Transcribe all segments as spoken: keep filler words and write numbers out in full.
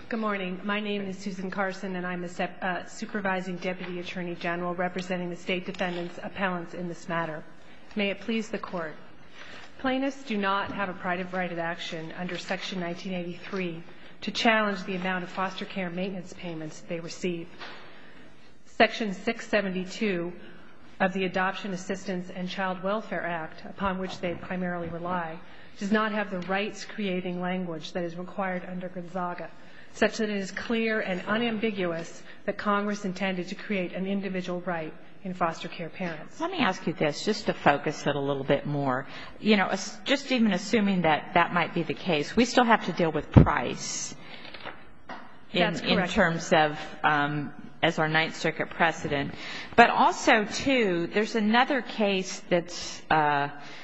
Good morning. My name is Susan Carson, and I'm a uh, supervising Deputy Attorney General representing the State Defendants Appellants in this matter. May it please the Court. Plaintiffs do not have a private right of action under Section nineteen eighty-three to challenge the amount of foster care maintenance payments they receive. Section six seventy-two of the Adoption Assistance and Child Welfare Act, upon which they primarily rely, does not have the rights-creating language that is required under Gonzaga, such that it is clear and unambiguous that Congress intended to create an individual right in foster care parents. Let me ask you this, just to focus it a little bit more. You know, just even assuming that that might be the case, we still have to deal with price in, That's correct. in terms of, um, as our Ninth Circuit precedent. But also, too, there's another case that's uh,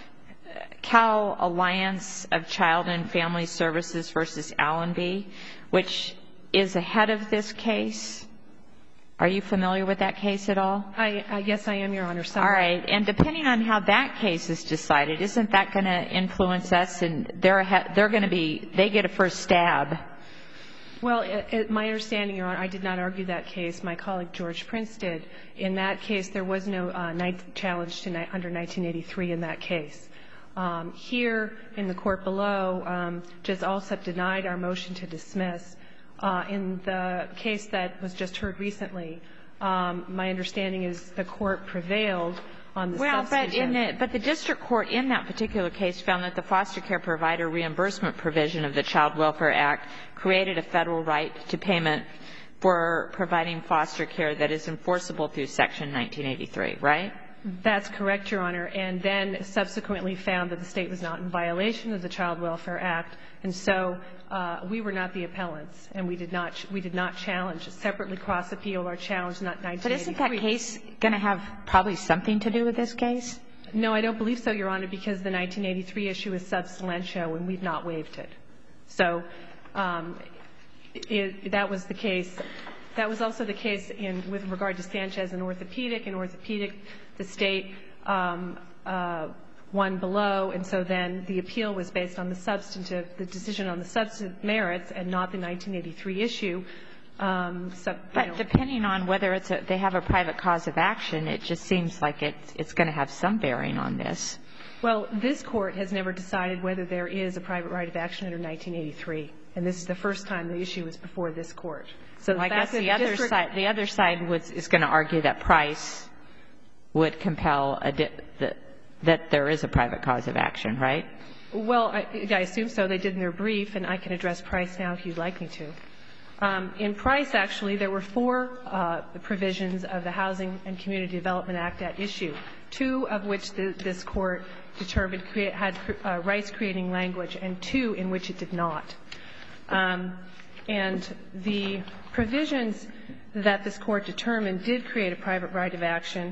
Cal Alliance of Child and Family Services versus Allenby, which is ahead of this case. Are you familiar with that case at all? I, uh, yes, I am, Your Honor. Somewhat. All right. And depending on how that case is decided, isn't that going to influence us? And they're ahead, they're going to be, they get a first stab. Well, it, it, my understanding, Your Honor, I did not argue that case. My colleague George Prince did. In that case, there was no uh, ni- challenge to ni- under nineteen eighty-three in that case. Um, here in the court below, um, Judge Alsup denied our motion to dismiss. Uh, in the case that was just heard recently, um, my understanding is the court prevailed on the well, substantive. Well, but in the but the district court in that particular case found that the foster care provider reimbursement provision of the Child Welfare Act created a federal right to payment for providing foster care that is enforceable through Section nineteen eighty-three, right? That's correct, Your Honor, and then subsequently found that the state was not in violation of the Child Welfare Act, and so uh, we were not the appellants, and we did not ch- we did not challenge separately cross appeal or challenge not nineteen eighty-three. But isn't that case going to have probably something to do with this case? No, I don't believe so, Your Honor, because the nineteen eighty-three issue is sub silentio, and we've not waived it. So um, it, that was the case. That was also the case in with regard to Sanchez and orthopedic. In orthopedic, the state um, uh, won below, and so then the appeal was based on the substantive, the decision on the substantive merits and not the nineteen eighty-three issue. Um, so, but know. Depending on whether it's a, they have a private cause of action, it just seems like it's, it's going to have some bearing on this. Well, this court has never decided whether there is a private right of action under nineteen eighty-three, and this is the first time the issue is before this court. So well, I guess the other district- side, the other side was, is going to argue that Price would compel a di- the, that there is a private cause of action, right? Well, I, I assume so. They did in their brief, and I can address Price now if you'd like me to. Um, in Price, actually, there were four uh, provisions of the Housing and Community Development Act at issue, two of which the, this court determined create, had uh, rights-creating language, and two in which it did not. Um, and the provisions that this court determined did create a private right of action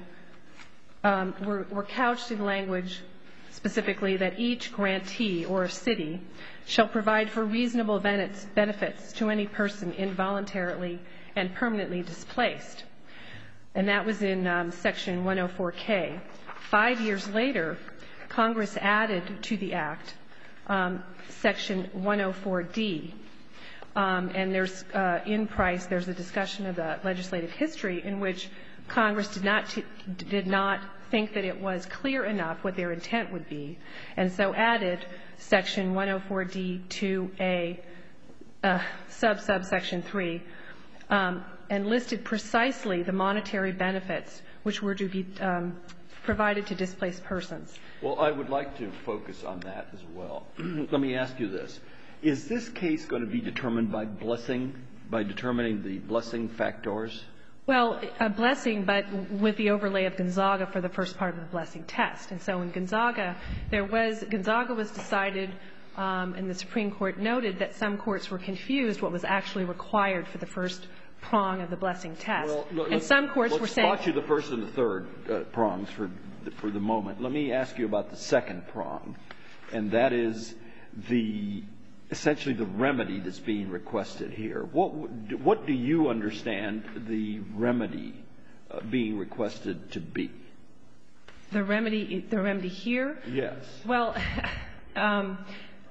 um, were, were couched in language specifically that each grantee or city shall provide for reasonable benefits to any person involuntarily and permanently displaced. And that was in um, Section one oh four K. Five years later, Congress added to the Act um, Section one oh four D. Um, and there's, uh, in Price, there's a discussion of the legislative history in which Congress did not, t- did not think that it was clear enough what their intent would be, and so added Section one oh four D to a uh, sub subsection three, um, and listed precisely the monetary benefits which were to be um, provided to displaced persons. Well, I would like to focus on that as well. Let me ask you this. Is this case going to be determined by blessing, by determining the blessing factors? Well, a blessing, but with the overlay of Gonzaga for the first part of the blessing test. And so in Gonzaga, there was, Gonzaga was decided, um, and the Supreme Court noted that some courts were confused what was actually required for the first prong of the blessing test. Well, look, and some courts let's were saying... Let's spot you the first and the third uh, prongs for the, for the moment. Let me ask you about the second prong, and that is the essentially the remedy that's being requested here. What what do you understand the remedy uh, being requested to be? The remedy, the remedy here? Yes. Well, um,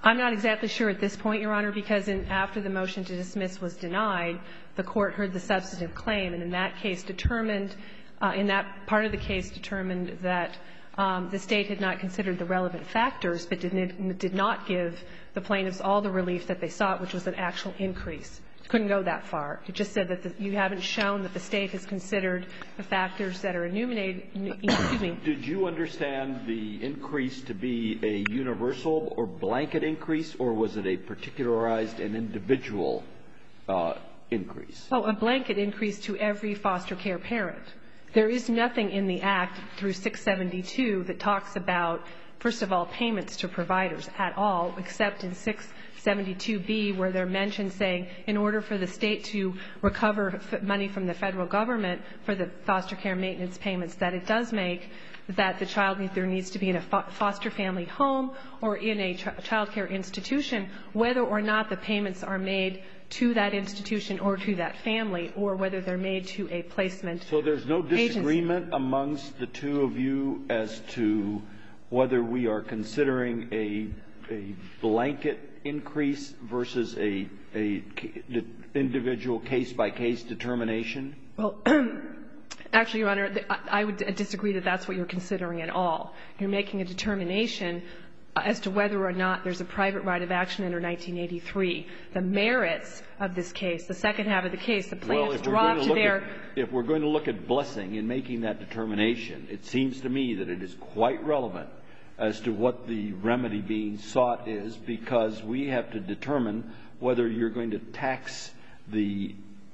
I'm not exactly sure at this point, Your Honor, because in, after the motion to dismiss was denied, the court heard the substantive claim, and in that case determined, uh, in that part of the case determined that um, the State had not considered the relevant factors, but did, did not give the plaintiffs all the relief that they sought, which was an actual increase. It couldn't go that far. It just said that the, you haven't shown that the State has considered the factors that are enumerated. Excuse me. Did you understand the increase to be a universal or blanket increase, or was it a particularized and individual uh, increase? Oh, a blanket increase to every foster care parent. There is nothing in the Act through six seventy-two that talks about, first of all, payments to providers at all, except in six seventy-two B, where they're mentioned saying in order for the State to recover f- money from the federal government for the foster care maintenance payments that it does make, that the child either needs to be in a fo- foster family home or in a ch- child care institution, whether or not the payments are made to that institution or to that family, or whether they're made to a placement agency. So there's no disagreement amongst the two of you as to whether we are considering a a blanket increase versus a a individual case-by-case determination? Well, actually, Your Honor, I would disagree that that's what you're considering at all. You're making a determination as to whether or not there's a private right of action under nineteen eighty-three. The merits of this case, the second half of the case, the plaintiffs dropped their... At, if we're going to look at blessing in making that determination, it seems to me that it is quite relevant as to what the remedy being sought is, because we have to determine whether you're going to tax the,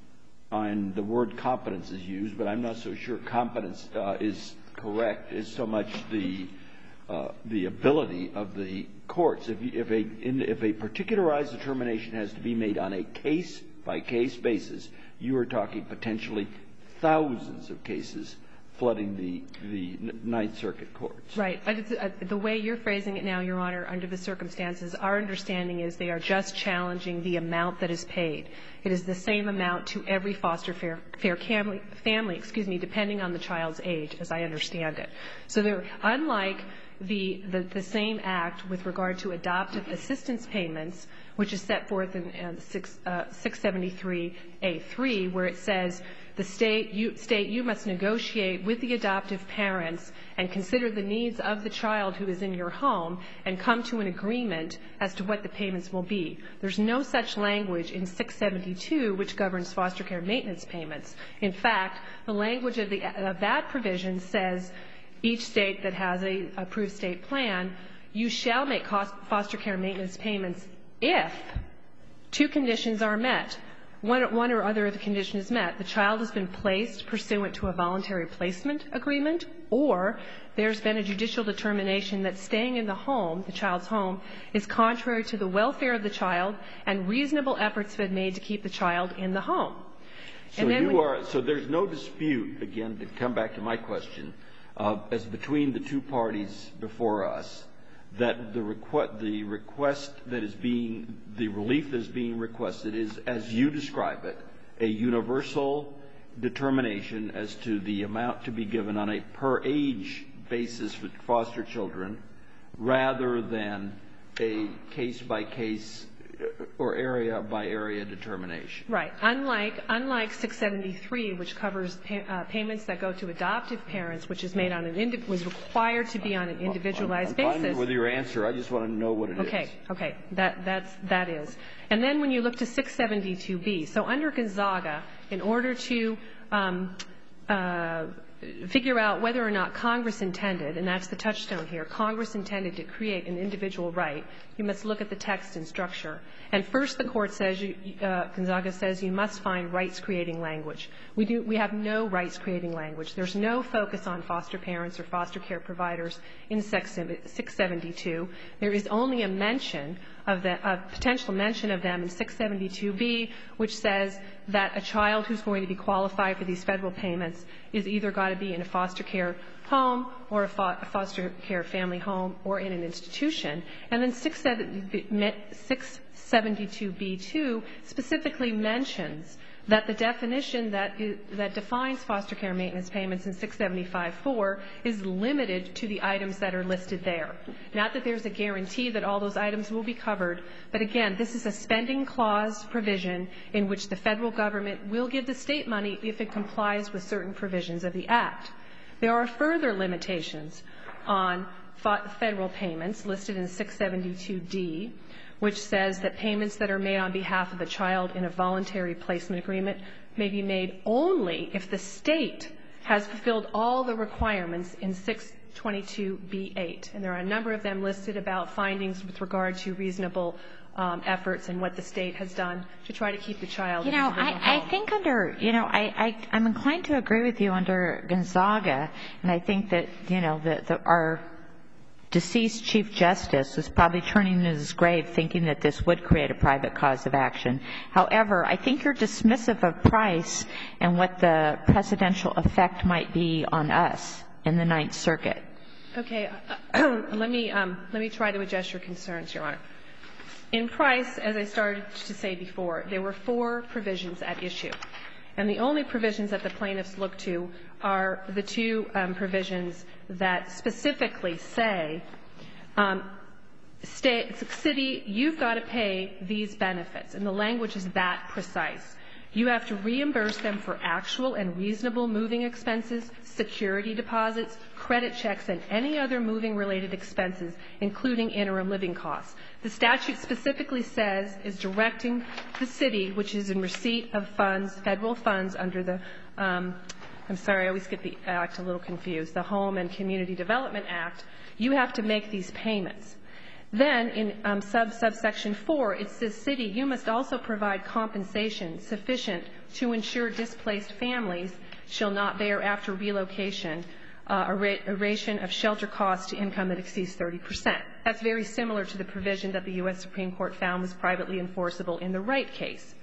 and the word competence is used, but I'm not so sure competence uh, is correct, is so much the uh, the ability of the courts. If, you, if, a, in, if a particularized determination has to be made on a case-by-case basis, you are talking potentially thousands of cases flooding the, the Ninth Circuit courts. Right. Uh, the way you're phrasing it now, Your Honor, under the circumstances, our understanding is they are just challenging the amount that is paid. It is the same amount to every foster fair, fair family, family, excuse me, depending on the child's age, as I understand it. So they're, unlike the, the, the same act with regard to adoptive assistance payments, which is set forth in uh, six, uh, six seventy-three A three, where it says the state you, state, you must negotiate with the adoptive parents and consider the needs of the child who is in your home and come to an agreement as to what the payments will be. There's no such language in six seventy-two, which governs foster care maintenance payments. In fact, the language of, the, of that provision says each state that has a approved state plan, you shall make cost, foster care maintenance payments if two conditions are met. One, one or other of the condition is met. The child has been placed pursuant to a voluntary placement agreement, or there's been a judicial determination that staying in the home, the child's home, is contrary to the welfare of the child and reasonable efforts have been made to keep the child in the home. So you are, so there's no dispute, again, to come back to my question, uh, as between the two parties before us, that the request, the request that is being, the relief that is being requested is, as you describe it, a universal determination as to the amount to be given on a per age basis for foster children, rather than a case-by-case or area-by-area determination. Right. Unlike unlike six seventy-three, which covers pay, uh, payments that go to adoptive parents, which is made on an indi- was required to be on an individualized I'm, I'm basis. fine with your answer. I just want to know what it okay. is. Okay. Okay. That that's that is. And then when you look to six seventy-two B, so under Gonzaga, in order to um, uh, figure out whether or not Congress intended, and that's the touchstone here, Congress intended to create an individual right, you must look at the text and structure. And first the Court says, you, uh, Gonzaga says, you must find rights-creating language. We do, we have no rights-creating language. There's no focus on foster parents or foster care providers in six seventy-two. There is only a mention of the, a potential mention of them in six seventy-two B, which says that a child who's going to be qualified for these federal payments is either got to be in a foster care home or a, fo- a foster care family home or in an institution. And then six seventy-two B two specifically mentions that the definition that is, that defines foster care maintenance payments in six seventy-five four is limited to the items that are listed there. Not that there's a guarantee that all those items will be covered, but again, this is a spending clause provision in which the federal government will give the state money if it complies with certain provisions of the Act. There are further limitations on federal payments listed in six seventy-two D, which says that payments that are made on behalf of a child in a voluntary placement agreement may be made only if the state has fulfilled all the requirements in six twenty-two B eight. And there are a number of them listed about findings with regard to reasonable um, efforts and what the state has done to try to keep the child you in know, the home. I, I think under, you know, I, I, I'm inclined to agree with you under Gonzaga, and I think that, you know, the, the, our deceased Chief Justice was probably turning in his grave thinking that this would create a private cause of action. However, I think you're dismissive of Price and what the precedential effect might be on us in the Ninth Circuit. Okay. Uh, let me um, let me try to address your concerns, Your Honor. In Price, as I started to say before, there were four provisions at issue. And the only provisions that the plaintiffs look to are the two um, provisions that specifically say, um, state, city, you've got to pay these benefits. And the language is that precise. You have to reimburse them for actual and reasonable moving expenses, security deposits, credit checks, and any other moving-related expenses, including interim living costs. The statute specifically says is directing the city, which is in receipt of funds, federal funds under the, um, I'm sorry, I always get the act a little confused, the Home and Community Development Act, you have to make these payments. Then in um, sub subsection four, it says, city, you must also provide compensation sufficient to ensure displaced families shall not bear after relocation uh, a, ra a ration of shelter costs to income that exceeds thirty percent. That's very similar to the provision that the U S Supreme Court found was privately enforceable in the Wright case.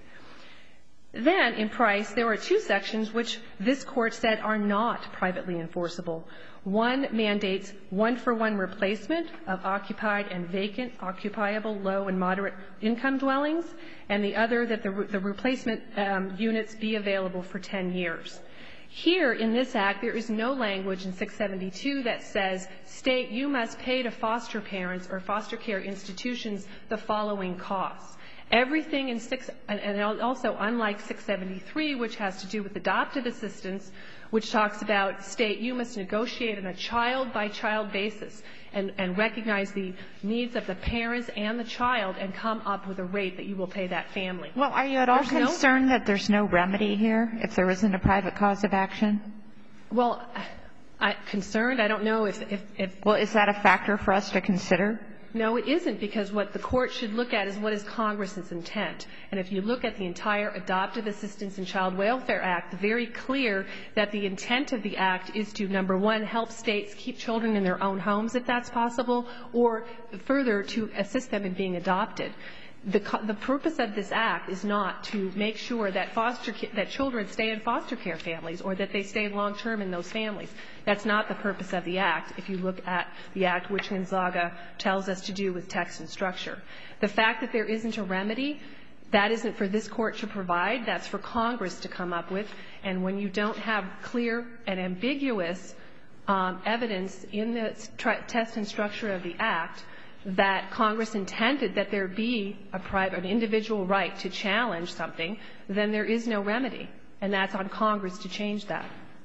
Then in Price, there are two sections which this court said are not privately enforceable. One mandates one-for-one replacement of occupied and vacant, occupiable, low and moderate income dwellings, and the other that the, the replacement um, units be available for ten years. Here in this act, there is no language in six seventy-two that says, state, you must pay to foster parents or foster care institutions the following costs. Everything in six, and also unlike six seventy-three, which has to do with adoptive assistance, which talks about state, you must negotiate on a child-by-child basis and, and recognize the needs of the parents and the child and come up with a rate that you will pay that family. Well, are you at all there's concerned no, that there's no remedy here if there isn't a private cause of action? Well, I, concerned, I don't know if, if, if... Well, is that a factor for us to consider? No, it isn't, because what the court should look at is what is Congress's intent. And if you look at the entire Adoptive Assistance and Child Welfare Act, very clear that the intent of the act is to, number one, help states keep children in their own homes if that's possible, or further to assist them in being adopted. The, the purpose of this act is not to make sure that foster that children stay in foster care families or that they stay long term in those families. That's not the purpose of the act. If you look at the act, which Gonzaga tells us to do with text and structure, the fact that there isn't a remedy, that isn't for this court to provide. That's for Congress to come up with. And when you don't have clear and ambiguous um, evidence in the text and structure of the act that Congress intended that there be a private, an individual right to challenge something, then there is no remedy. And that's on Congress to change that.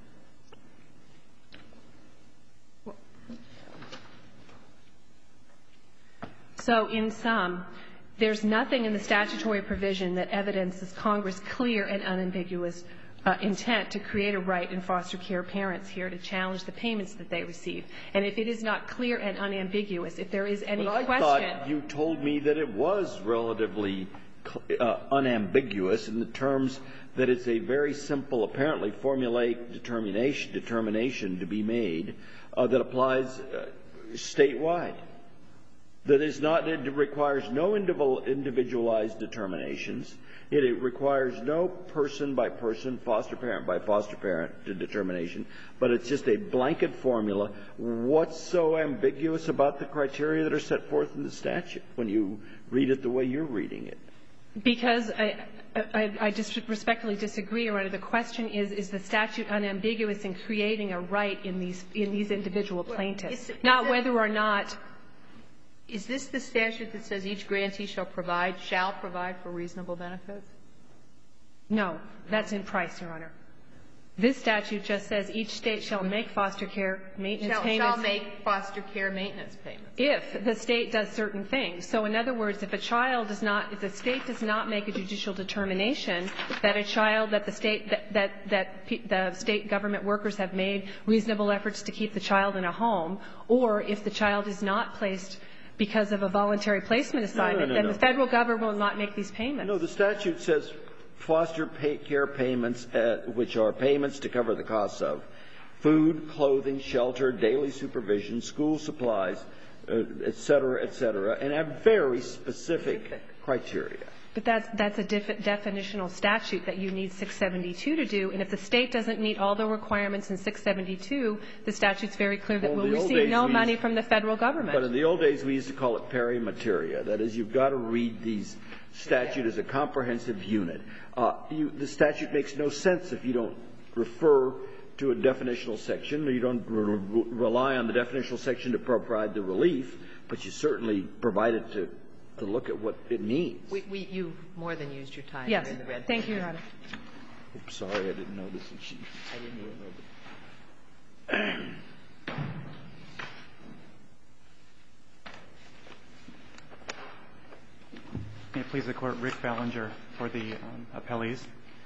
So in sum, there's nothing in the statutory provision that evidences Congress' clear and unambiguous Uh, intent to create a right in foster care parents here to challenge the payments that they receive. And if it is not clear and unambiguous, if there is any but I question... thought you told me that it was relatively uh, unambiguous in the terms that it's a very simple, apparently formulaic determination, determination to be made uh, that applies uh, statewide. That is not, it requires no individualized determinations. It, it requires no person by person, foster parent by foster parent determination, but it's just a blanket formula. What's so ambiguous about the criteria that are set forth in the statute when you read it the way you're reading it. Because I, I, I just respectfully disagree, Your Honor. The question is, is the statute unambiguous in creating a right in these in these individual plaintiffs, is, is not it, whether or not. Is this the statute that says each grantee shall provide shall provide for reasonable benefits? No, that's in Price, Your Honor. This statute just says each State shall make foster care maintenance shall, payments. Shall make foster care maintenance payments. If the State does certain things. So in other words, if a child does not, if the State does not make a judicial determination that a child, that the State, that, that, that the State government workers have made reasonable efforts to keep the child in a home, or if the child is not placed because of a voluntary placement assignment, no, no, no, then no. the Federal government will not make these payments. No, the statute says foster pay care payments, uh, which are payments to cover the costs of food, clothing, shelter, daily supervision, school supplies, uh, et cetera, et cetera, and have very specific criteria. But that's, that's a def- definitional statute that you need six seventy-two to do. And if the State doesn't meet all the requirements in six seventy-two, the statute's very clear that Well, we'll receive no money used, from the Federal government. But in the old days, we used to call it peri materia. That is, you've got to read these statute as a comprehensive unit. Uh, you, the statute makes no sense if you don't refer to a definitional section, or you don't re- re- rely on the definitional section to provide the relief, but you certainly provide it to to look at what it means. We, we, you've more than used your time. Yes. In the red Thank you, Your Honor. Oops, sorry, I didn't notice. She, I didn't even know. May it please the Court, Rick Ballinger for the um, appellees.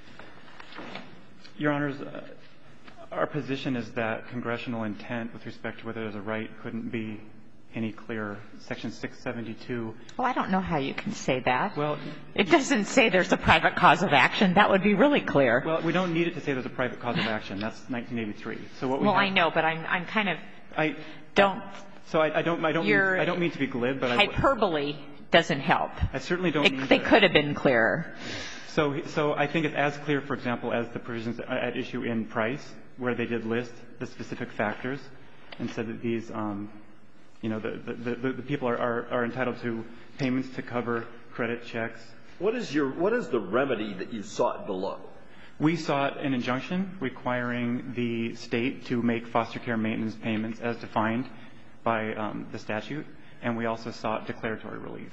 Your Honors, uh, our position is that congressional intent with respect to whether there's a right couldn't be any clearer. Section six seventy-two. Well, I don't know how you can say that. Well, it doesn't say there's a private cause of action. That would be really clear. Well, we don't need it to say there's a private cause of action. That's nineteen eighty-three. So what we Well, have, I know, but I'm I'm kind of I don't. So I, I don't I don't mean, I don't mean to be glib, but hyperbole I, doesn't help. I certainly don't. It, mean they to, could have been clearer. So so I think it's as clear, for example, as the provisions at issue in Price, where they did list the specific factors and said that these. Um, You know, the, the, the, the people are, are, are entitled to payments to cover credit checks. What is your what is the remedy that you sought below? We sought an injunction requiring the State to make foster care maintenance payments as defined by um, the statute, and we also sought declaratory relief.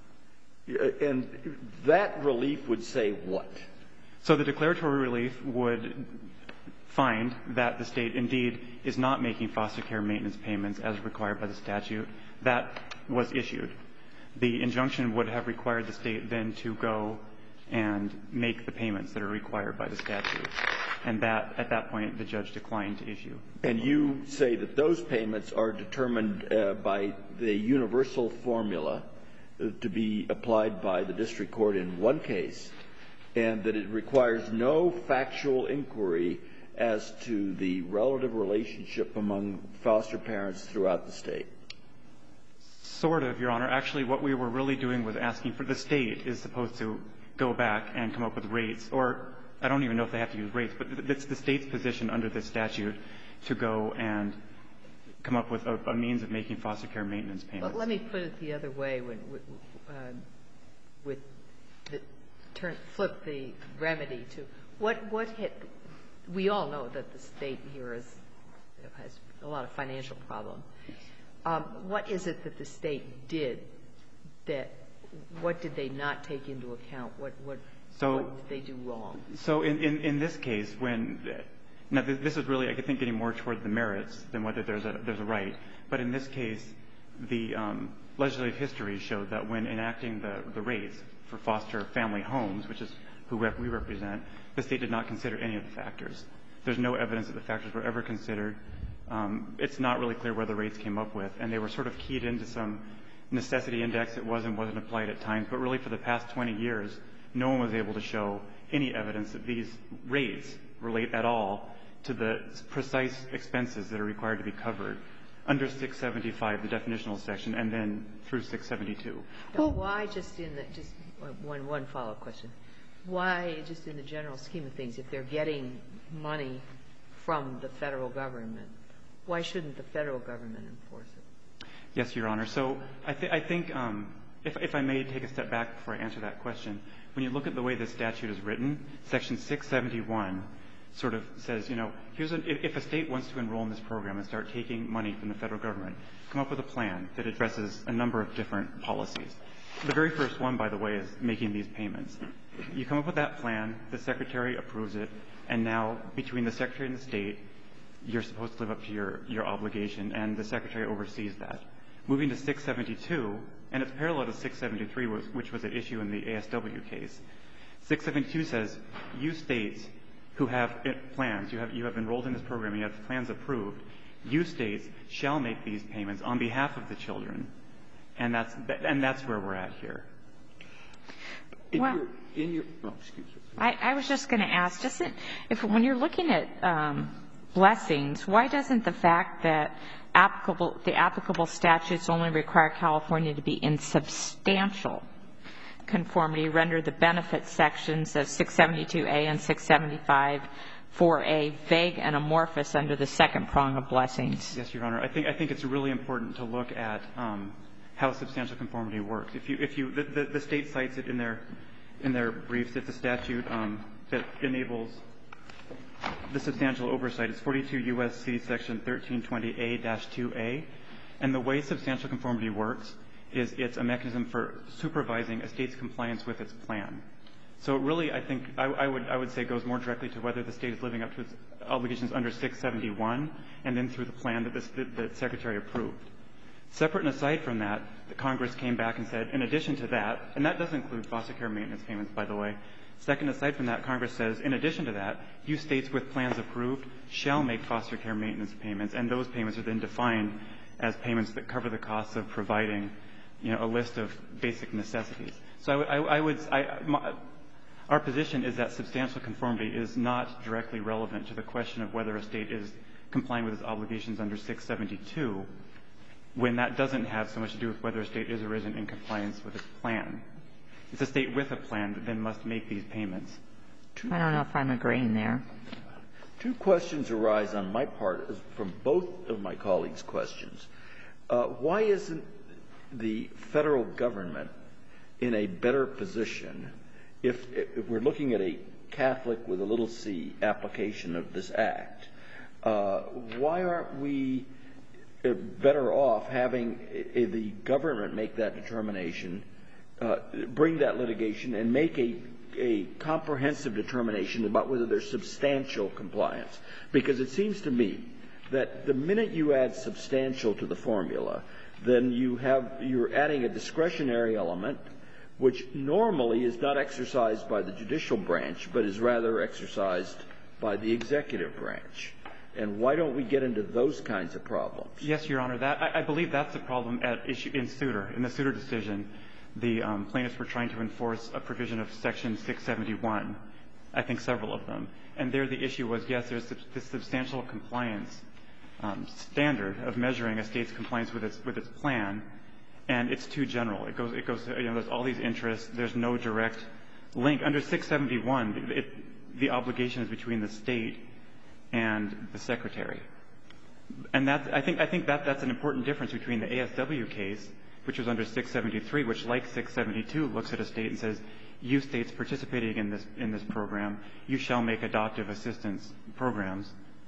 And that relief would say what? So the declaratory relief would find that the State indeed is not making foster care maintenance payments as required by the statute. That was issued. The injunction would have required the State then to go and make the payments that are required by the statute. And that, at that point, the judge declined to issue. And you say that those payments are determined uh, by the universal formula uh, to be applied by the district court in one case, and that it requires no factual inquiry as to the relative relationship among foster parents throughout the State? Sort of, Your Honor. Actually, what we were really doing was asking for the State is supposed to go back and come up with rates, or I don't even know if they have to use rates, but it's the State's position under this statute to go and come up with a, a means of making foster care maintenance payments. Well, let me put it the other way. When, uh, with the turn, flip the remedy to what what hit. We all know that the State here is, has a lot of financial problems. Um, what is it that the State did that, what did they not take into account? What, what, so, what did they do wrong? So in, in, in this case, when, now this is really, I think, getting more toward the merits than whether there's a, there's a right. But in this case, the um, legislative history showed that when enacting the, the rates for foster family homes, which is who we represent, the State did not consider any of the factors. There's no evidence that the factors were ever considered. Um, it's not really clear where the rates came up with, and they were sort of keyed into some necessity index. It was and wasn't applied at times, but really for the past twenty years, no one was able to show any evidence that these rates relate at all to the precise expenses that are required to be covered under six seventy-five, the definitional section, and then through six seventy-two. Well, why just in the, just one, one follow-up question. Why, just in the general scheme of things, if they're getting money from the Federal Government, why shouldn't the Federal Government enforce it? Yes, Your Honor. So I, th- I think um, if, if I may take a step back before I answer that question, when you look at the way this statute is written, Section six seventy-one sort of says, you know, here's a, if a state wants to enroll in this program and start taking money from the federal government, come up with a plan that addresses a number of different policies. The very first one, by the way, is making these payments. You come up with that plan, the Secretary approves it, and now between the Secretary and the state, you're supposed to live up to your, your obligation, and the Secretary oversees that. Moving to six seventy-two, and it's parallel to six seventy-three, which was at issue in the A S W case. six seventy-two says, you states who have plans, you have, you have enrolled in this program, you have plans approved, you states shall make these payments on behalf of the children. And that's, and that's where we're at here. In well, your, in your, oh, excuse me. I, I was just going to ask, doesn't, if when you're looking at um, blessings, why doesn't the fact that applicable, the applicable statutes only require California to be in substantial conformity render the benefit sections of six seventy-two A and six seventy-five four A vague and amorphous under the second prong of blessings? Yes, Your Honor. I think, I think it's really important to look at um, how substantial conformity works. If you, if you, the, the, the state cites it in their, in their briefs. It's a statute um, that enables the substantial oversight. It's forty-two U S C section thirteen twenty A dash two A. And the way substantial conformity works is it's a mechanism for supervising a state's compliance with its plan. So it really, I think, I, I would, I would say goes more directly to whether the state is living up to its obligations under six seventy-one and then through the plan that the, the Secretary approved. Separate and aside from that, the Congress came back and said, in addition to that, and that does include foster care maintenance payments, by the way. Second, aside from that, Congress says, in addition to that, you states with plans approved shall make foster care maintenance payments, and those payments are then defined as payments that cover the costs of providing, you know, a list of basic necessities. So I, I, I would, I, my, our position is that substantial conformity is not directly relevant to the question of whether a state is complying with its obligations under six seventy-two, when that doesn't have so much to do with whether a state is or isn't in compliance with its plan. It's a state with a plan that then must make these payments. I don't know if I'm agreeing there. Two questions arise on my part from both of my colleagues' questions. Uh, why isn't the federal government in a better position if, if we're looking at a Catholic with a little c application of this act? Uh, why aren't we better off having a, a, the government make that determination, uh, bring that litigation, and make a, a comprehensive determination about whether there's substantial compliance? Because it seems to me that the minute you add substantial to the formula, then you have, you're adding a discretionary element, which normally is not exercised by the judicial branch, but is rather exercised by the executive branch. And why don't we get into those kinds of problems? Yes, Your Honor. That, I, I believe that's the problem at issue in Souter. In the Souter decision, the um, plaintiffs were trying to enforce a provision of Section six seventy-one, I think several of them. And there the issue was, yes, there's this substantial compliance um, standard of measuring a state's compliance with its, with its plan, and it's too general. It goes, it goes, you know, there's all these interests. There's no direct link. Under six seventy-one, it, the obligation is between the state and the Secretary. And that, I think, I think that that's an important difference between the A S W case, which was under six seventy-three, which, like six seventy-two, looks at a state and says, you states participating in this, in this program, you shall make adoptive assistance programs.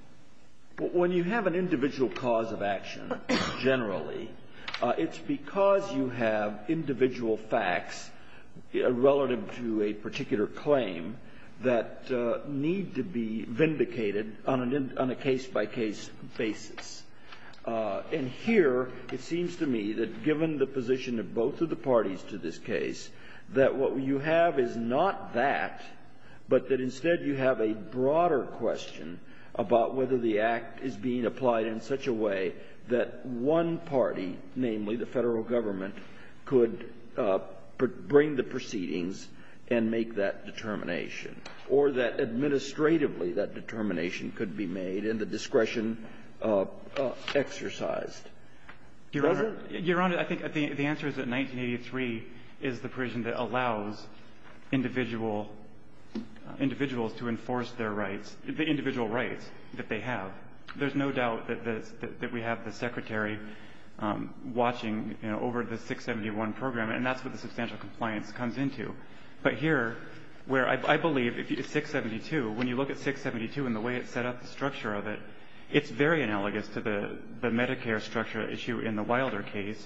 When you have an individual cause of action, generally, uh, it's because you have individual facts uh, relative to a particular claim that uh, need to be vindicated on, an, on a case-by-case basis. Uh, and here, it seems to me that given the position of both of the parties to this case, that what you have is not that, but that instead you have a broader question about whether the act is being applied in such a way that one party, namely the federal government, could uh, pr- bring the proceedings and make that determination, or that administratively that determination could be made and the discretion uh, uh, exercised. Your Honor, Your Honor, I think the, the answer is that nineteen eighty-three is the provision that allows individual uh, individuals to enforce their rights, the individual rights that they have. There's no doubt that, the, that, that we have the Secretary um, watching, you know, over the six seventy-one program, and that's what the substantial compliance comes into. But here, where I, I believe if you, six seventy-two, when you look at six seventy-two and the way it's set up, the structure of it, it's very analogous to the, the Medicare structure issue in the Wilder case,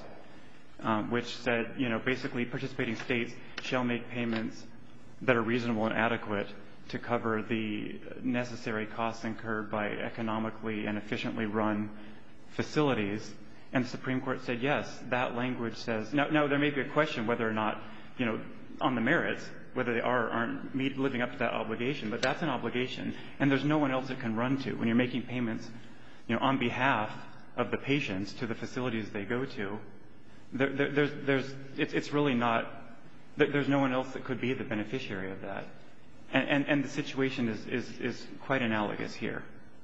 um, which said, you know, basically participating states shall make payments that are reasonable and adequate to cover the necessary costs incurred by economically and efficiently run facilities. And the Supreme Court said, yes, that language says, now, now there may be a question whether or not, you know, on the merits, whether they are or aren't meet, living up to that obligation, but that's an obligation, and there's no one else it can run to. When you're making payments, you know, on behalf of the patients to the facilities they go to, there, there, there's, there's, it's, it's really not, there, there's no one else that could be the beneficiary of that. And, and, and the situation is, is, is quite analogous here.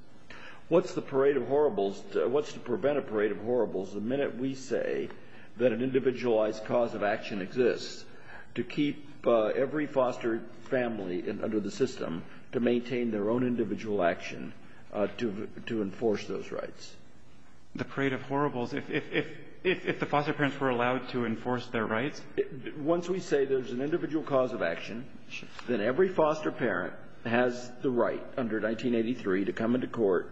What's the parade of horribles? To, what's to prevent a parade of horribles the minute we say that an individualized cause of action exists to keep uh, every foster family in, under the system to maintain their own individual action uh, to to enforce those rights? The parade of horribles, if, if, if, if, if the foster parents were allowed to enforce their rights? It, once we say there's an individual cause of action, then every foster parent has the right under nineteen eighty-three to come into court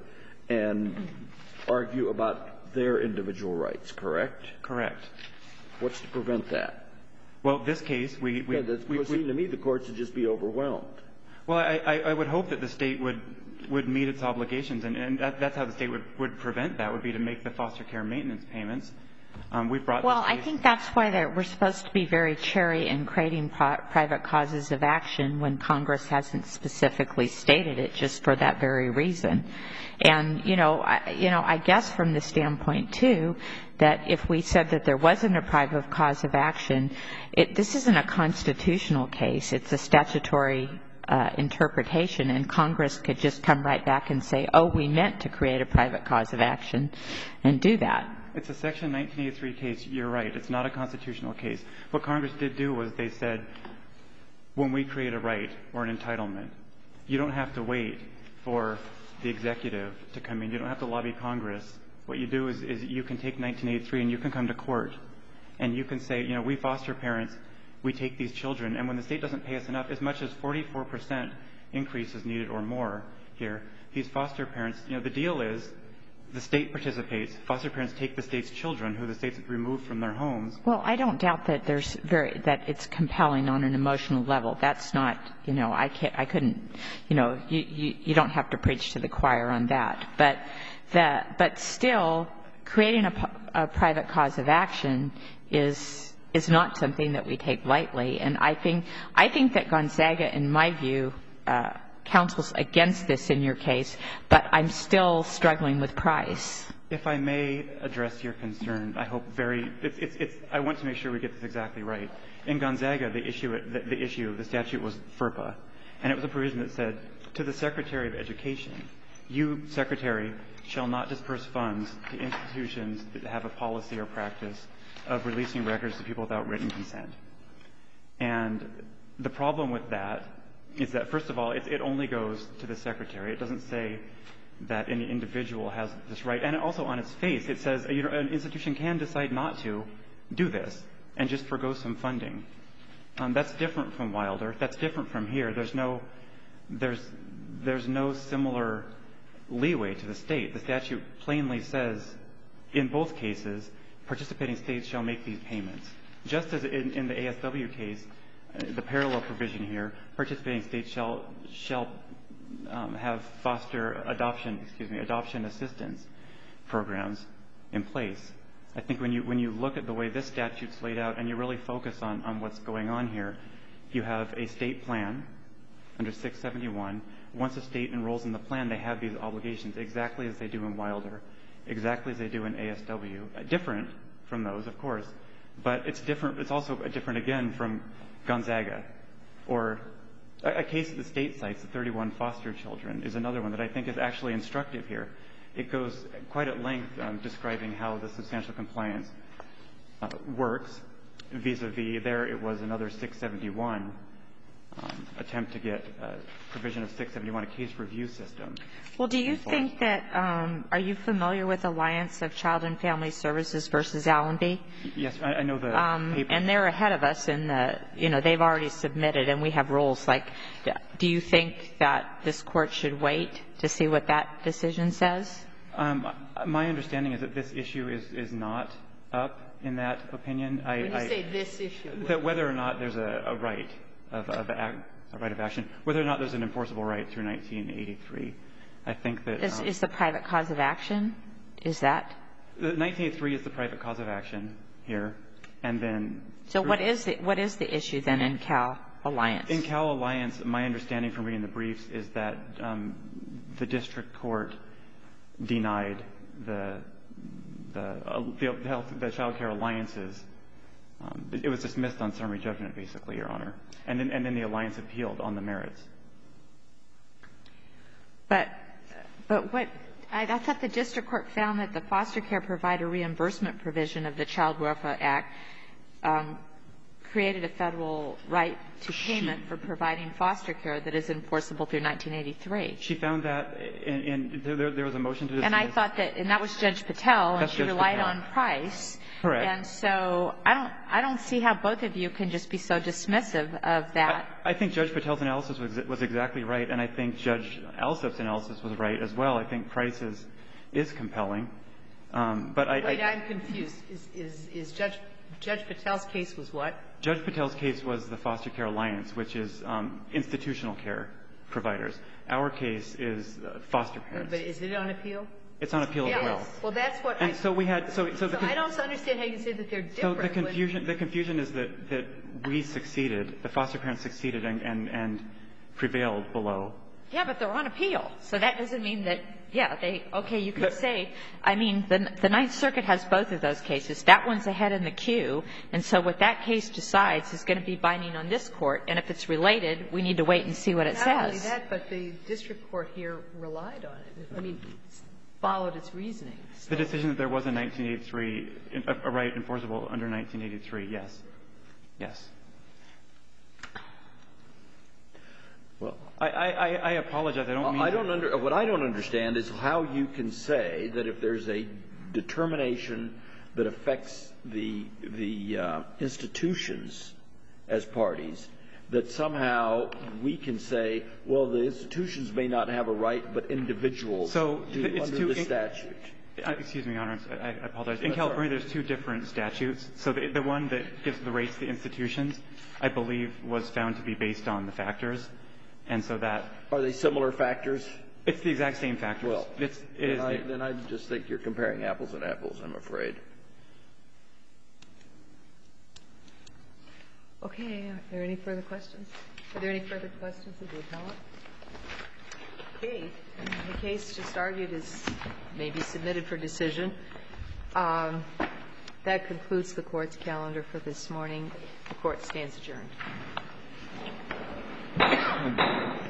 and argue about their individual rights, correct? Correct. What's to prevent that? Well, this case, we... we, yeah, that we would seem to me the courts would just be overwhelmed. Well, I, I, I would hope that the state would, would meet its obligations, and, and that, that's how the state would, would prevent that, would be to make the foster care maintenance payments. Um, we've brought well, this I case. think that's why we're supposed to be very chary in creating pri- private causes of action when Congress hasn't specifically stated it, just for that very reason. And, you know, I, you know, I guess from the standpoint, too, that if we said that there wasn't a private cause of action, it, this isn't a constitutional case. It's a statutory uh, interpretation, and Congress could just come right back and say, oh, we meant to create a private cause of action and do that. It's a Section nineteen eighty-three case. You're right. It's not a constitutional case. What Congress did do was they said, when we create a right or an entitlement, you don't have to wait for the executive to come in. You don't have to lobby Congress. What you do is, is you can take nineteen eighty-three and you can come to court and you can say, you know, we foster parents, we take these children, and when the state doesn't pay us enough, as much as forty-four percent increase is needed or more here, these foster parents, you know, the deal is the state participates. Foster parents take the state's children, who the state's removed from their homes. Well, I don't doubt that there's very that it's compelling on an emotional level. That's not, you know, I can't, I couldn't, you know, you, you, you don't have to preach to the choir on that. But that, but still, creating a, a private cause of action is is not something that we take lightly. And I think I think that Gonzaga, in my view, uh, counsels against this in your case, but I'm still struggling with Price. If I may address your concern, I hope very, it's, it's, it's, I want to make sure we get this exactly right. In Gonzaga, the issue, the, the issue of the statute was FERPA, and it was a provision that said, to the Secretary of Education, you, Secretary, shall not disperse funds to institutions that have a policy or practice of releasing records to people without written consent. And the problem with that is that, first of all, it, it only goes to the Secretary. It doesn't say that any individual has this right. And also on its face, it says you know, an institution can decide not to do this and just forgo some funding. Um, that's different from Wilder. That's different from here. There's no, there's, there's no similar leeway to the state. The statute plainly says, in both cases, participating states shall make these payments. Just as in, in the A S W case, the parallel provision here, participating states shall shall um, have foster adoption, excuse me, adoption assistance programs in place. I think when you when you look at the way this statute's laid out and you really focus on, on what's going on here, you have a state plan under six seventy-one. Once a state enrolls in the plan, they have these obligations exactly as they do in Wilder, exactly as they do in A S W. Different from those, of course, but it's different. It's also different again from Gonzaga, or a, a case that the state cites, the thirty-one foster children, is another one that I think is actually instructive here. It goes quite at length um, describing how the substantial compliance uh, works vis-a-vis there it was another six seventy-one um, attempt to get a provision of six seventy-one, a case review system. Well, do you think that, um, are you familiar with Alliance of Child and Family Services versus Allenby? Yes, I, I know the Um, paper. and they're ahead of us in the, you know, they've already submitted, and we have rules. Like, do you think that this court should wait to see what that decision says? Um, my understanding is that this issue is, is not up in that opinion. I, When you I, say this issue. that whether or not there's a, a right of, of a, a right of action, whether or not there's an enforceable right through nineteen eighty-three, I think that Is, um, is the private cause of action? Is that? the nineteen eighty-three is the private cause of action here, and then. So what is the what is the issue then in Cal Alliance? In Cal Alliance, my understanding from reading the briefs is that um, the district court denied the the uh, the, health, the child care alliances. Um, it was dismissed on summary judgment, basically, Your Honor, and then and then the alliance appealed on the merits. But but what I, I thought the district court found that the foster care provider reimbursement provision of the Child Welfare Act um, created a federal right to payment for providing foster care that is enforceable through nineteen eighty-three. She found that, in, in there, there was a motion to dismiss. And I thought that, and that was Judge Patel, and That's she Judge relied Patel. on Price. Correct. And so I don't, I don't see how both of you can just be so dismissive of that. I, I think Judge Patel's analysis was, was exactly right, and I think Judge Alsop's analysis was right as well. I think Price is, is compelling. Um, but I, Wait, I, I'm confused. Is, is, is Judge, Judge Patel's case was what? Judge Patel's case was the Foster Care Alliance, which is um, institutional care providers. Our case is uh, foster parents. But is it on appeal? It's on appeal as well. Well, that's what And I. so we had, so, so, the, So I don't understand how you can say that they're so different. the when- confusion, the confusion is that, that we succeeded, the foster parents succeeded and, and, and prevailed below. Yeah, but they're on appeal. So that doesn't mean that, yeah, they, okay, you could say, I mean, the, the Ninth Circuit has both of those cases. That one's ahead in the queue. And so what that case decides is going to be binding on this court. And if it's related, we need to wait and see what it Not says. only that, but the district court here relied on it. I mean, followed its reasoning. The decision that there was a nineteen eighty-three, a, a right enforceable under nineteen eighty-three, yes. Yes. Well, I, I, I apologize. I don't mean I to- don't under, what I don't understand is how you can say that if there's a determination that affects the, the uh, institutions as parties, that somehow we can say, well, the institutions may not have a right, but individuals So do it's under too- the statute. Uh, Excuse me, Your Honor. I I apologize. In That's all California, there's two different statutes. So the, the one that gives the rates to institutions, I believe, was found to be based on the factors. And so that Are they similar factors? it's the exact same factors. Well, it's, it is then, I, the- then I just think you're comparing apples and apples, I'm afraid. Okay. Are there any further questions? Are there any further questions of the appellant? Okay. The case just argued is maybe submitted for decision. Um, that concludes the Court's calendar for this morning. The Court stands adjourned.